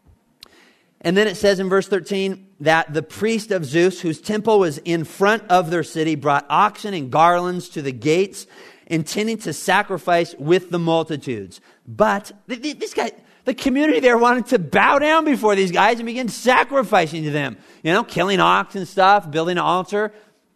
A: And then it says in verse thirteen that the priest of Zeus, whose temple was in front of their city, brought oxen and garlands to the gates, intending to sacrifice with the multitudes. But th- th- this guy, The community there wanted to bow down before these guys and begin sacrificing to them. You know, killing ox and stuff, building an altar.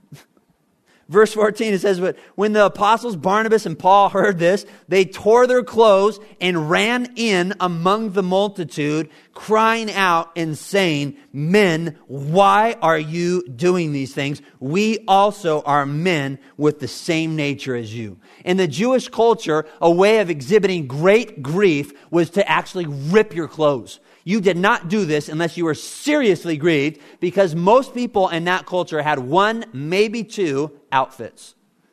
A: Verse fourteen, it says, "But when the apostles Barnabas and Paul heard this, they tore their clothes and ran in among the multitude, crying out and saying, 'Men, why are you doing these things? We also are men with the same nature as you.'" In the Jewish culture, a way of exhibiting great grief was to actually rip your clothes. You did not do this unless you were seriously grieved, because most people in that culture had one, maybe two outfits.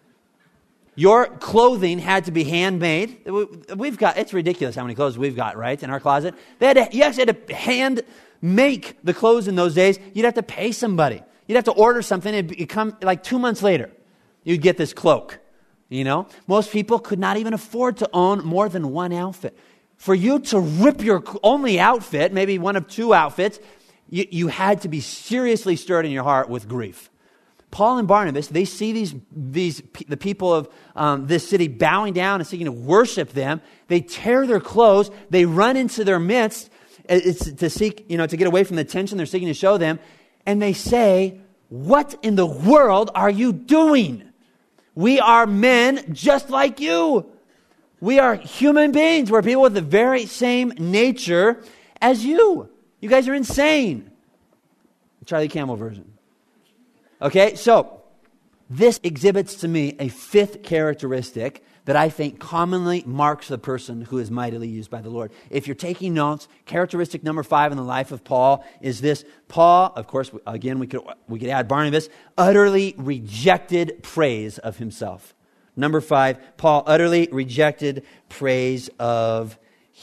A: Your clothing had to be handmade. We've got, it's ridiculous how many clothes we've got, right, in our closet. They had to, you actually had to hand make the clothes in those days. You'd have to pay somebody. You'd have to order something. It'd come like two months later. You'd get this cloak, you know. Most people could not even afford to own more than one outfit. For you to rip your only outfit, maybe one of two outfits, you, you had to be seriously stirred in your heart with grief. Paul and Barnabas, they see these, these the people of um, this city bowing down and seeking to worship them. They tear their clothes. They run into their midst it's to seek, you know, to get away from the tension they're seeking to show them. And they say, "What in the world are you doing? We are men just like you. We are human beings. We're people with the very same nature as you. You guys are insane." Charlie Campbell version. Okay, so this exhibits to me a fifth characteristic that I think commonly marks the person who is mightily used by the Lord. If you're taking notes, characteristic number five in the life of Paul is this. Paul, of course, again, we could, we could add Barnabas, utterly rejected praise of himself. Number five, Paul utterly rejected praise of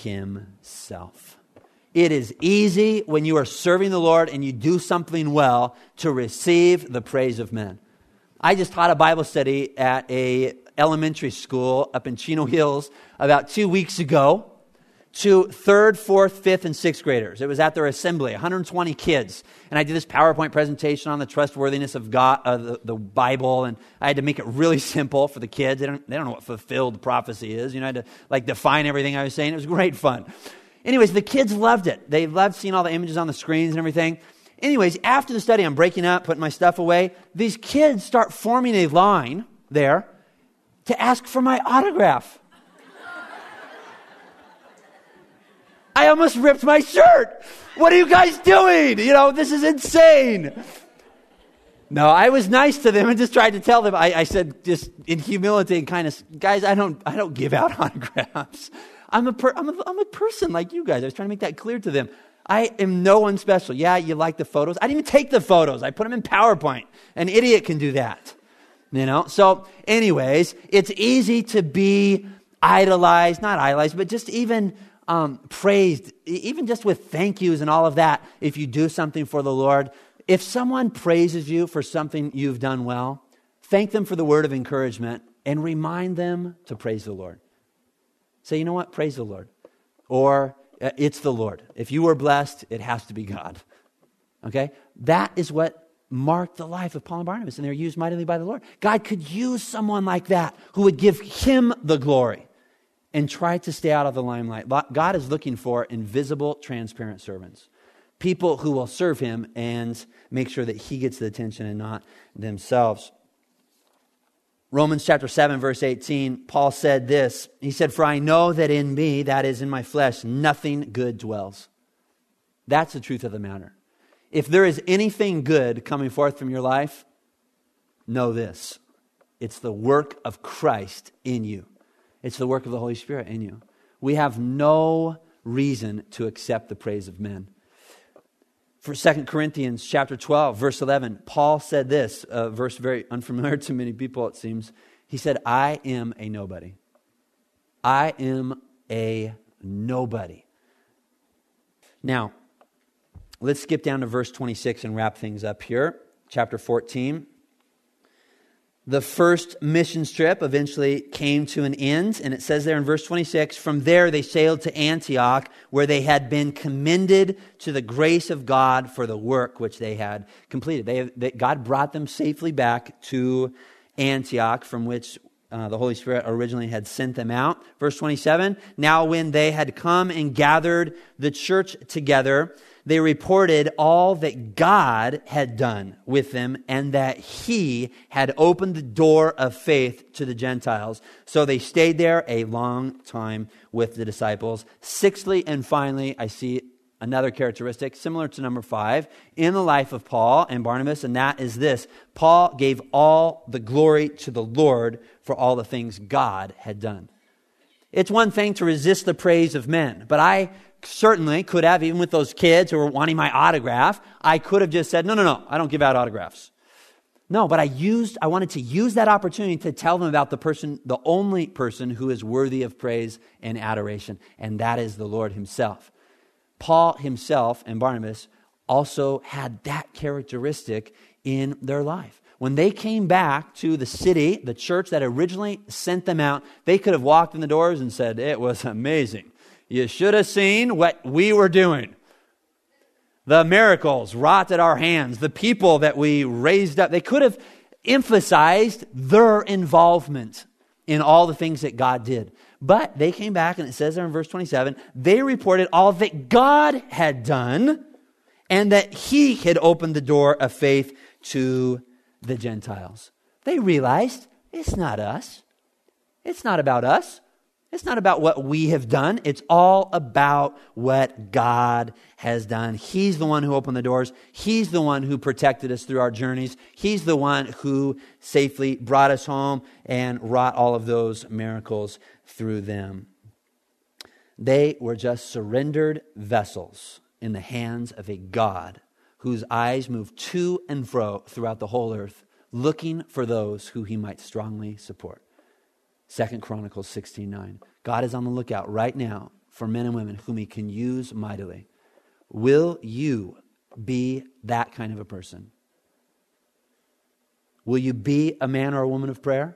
A: himself. It is easy when you are serving the Lord and you do something well to receive the praise of men. I just taught a Bible study at a elementary school up in Chino Hills about two weeks ago to third, fourth, fifth, and sixth graders. It was at their assembly, one hundred twenty kids. And I did this PowerPoint presentation on the trustworthiness of God, uh, the, the Bible, and I had to make it really simple for the kids. They don't, they don't know what fulfilled prophecy is. You know, I had to like define everything I was saying. It was great fun. Anyways, the kids loved it. They loved seeing all the images on the screens and everything. Anyways, after the study, I'm breaking up, putting my stuff away. These kids start forming a line there to ask for my autograph. I almost ripped my shirt. What are you guys doing? You know, this is insane. No, I was nice to them and just tried to tell them. I, I said, just in humility and kindness, guys, I don't, I don't give out autographs. I'm a, per, I'm a, I'm a person like you guys. I was trying to make that clear to them. I am no one special. Yeah, you like the photos. I didn't even take the photos. I put them in PowerPoint. An idiot can do that. You know. So, anyways, it's easy to be idolized, not idolized, but just even um, praised, even just with thank yous and all of that. If you do something for the Lord, if someone praises you for something you've done well, thank them for the word of encouragement and remind them to praise the Lord. Say, you know what? Praise the Lord. Or uh, it's the Lord. If you were blessed, it has to be God. Okay? That is what marked the life of Paul and Barnabas, and they were used mightily by the Lord. God could use someone like that who would give him the glory and try to stay out of the limelight. God is looking for invisible, transparent servants. People who will serve him and make sure that he gets the attention and not themselves. Romans chapter seven, verse eighteen, Paul said this. He said, "For I know that in me, that is in my flesh, nothing good dwells." That's the truth of the matter. If there is anything good coming forth from your life, know this. It's the work of Christ in you. It's the work of the Holy Spirit in you. We have no reason to accept the praise of men. For Second Corinthians chapter twelve, verse eleven, Paul said this, a verse very unfamiliar to many people, it seems. He said, "I am a nobody. I am a nobody." Now, let's skip down to verse twenty-six and wrap things up here. Chapter fourteen. The first mission trip eventually came to an end, and it says there in verse twenty-six, "From there they sailed to Antioch, where they had been commended to the grace of God for the work which they had completed." They, they, God brought them safely back to Antioch, from which uh, the Holy Spirit originally had sent them out. Verse twenty-seven, now when they had come and gathered the church together, they reported all that God had done with them and that He had opened the door of faith to the Gentiles. So they stayed there a long time with the disciples. Sixthly and finally, I see another characteristic similar to number five in the life of Paul and Barnabas, and that is this. Paul gave all the glory to the Lord for all the things God had done. It's one thing to resist the praise of men, but I certainly could have, even with those kids who were wanting my autograph, I could have just said, no, no, no, I don't give out autographs. No, but I used, I wanted to use that opportunity to tell them about the person, the only person who is worthy of praise and adoration, and that is the Lord Himself. Paul himself and Barnabas also had that characteristic in their life. When they came back to the city, the church that originally sent them out, they could have walked in the doors and said, it was amazing. You should have seen what we were doing. The miracles wrought at our hands, the people that we raised up. They could have emphasized their involvement in all the things that God did. But they came back, and it says there in verse twenty-seven, they reported all that God had done and that He had opened the door of faith to the Gentiles. They realized it's not us. It's not about us. It's not about what we have done. It's all about what God has done. He's the one who opened the doors. He's the one who protected us through our journeys. He's the one who safely brought us home and wrought all of those miracles through them. They were just surrendered vessels in the hands of a God whose eyes moved to and fro throughout the whole earth, looking for those who He might strongly support. Second Chronicles sixteen nine. God is on the lookout right now for men and women whom He can use mightily. Will you be that kind of a person? Will you be a man or a woman of prayer?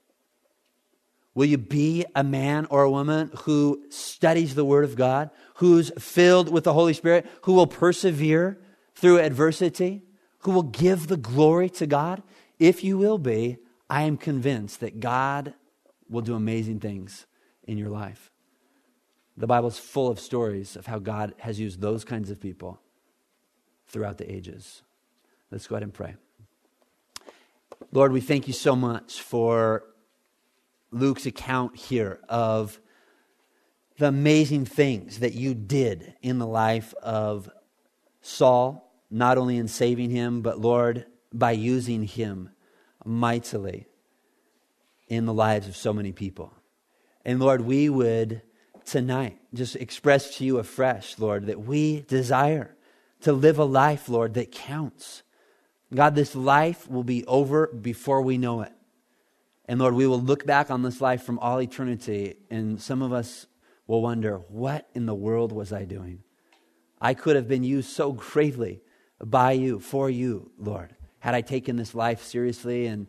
A: Will you be a man or a woman who studies the Word of God, who's filled with the Holy Spirit, who will persevere through adversity, who will give the glory to God? If you will be, I am convinced that God will do amazing things in your life. The Bible is full of stories of how God has used those kinds of people throughout the ages. Let's go ahead and pray. Lord, we thank You so much for Luke's account here of the amazing things that You did in the life of Saul, not only in saving him, but Lord, by using him mightily in the lives of so many people. And Lord, we would tonight just express to You afresh, Lord, that we desire to live a life, Lord, that counts. God, this life will be over before we know it. And Lord, we will look back on this life from all eternity, and some of us will wonder, what in the world was I doing? I could have been used so greatly by You, for You, Lord, had I taken this life seriously and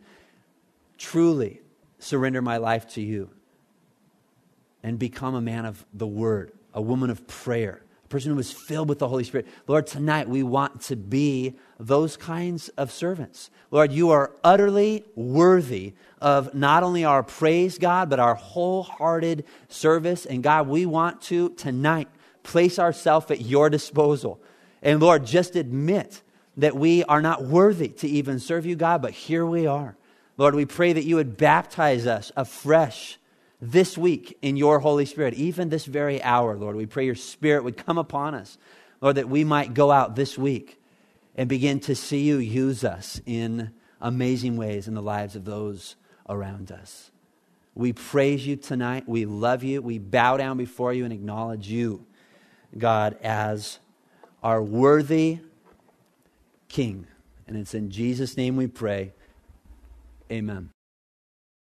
A: truly surrender my life to You and become a man of the Word, a woman of prayer, a person who is filled with the Holy Spirit. Lord, tonight we want to be those kinds of servants. Lord, You are utterly worthy of not only our praise, God, but our wholehearted service. And God, we want to tonight place ourselves at Your disposal. And Lord, just admit that we are not worthy to even serve You, God, but here we are. Lord, we pray that You would baptize us afresh this week in Your Holy Spirit, even this very hour, Lord. We pray Your Spirit would come upon us, Lord, that we might go out this week and begin to see You use us in amazing ways in the lives of those around us. We praise You tonight. We love You. We bow down before You and acknowledge You, God, as our worthy King. And it's in Jesus' name we pray. Amen.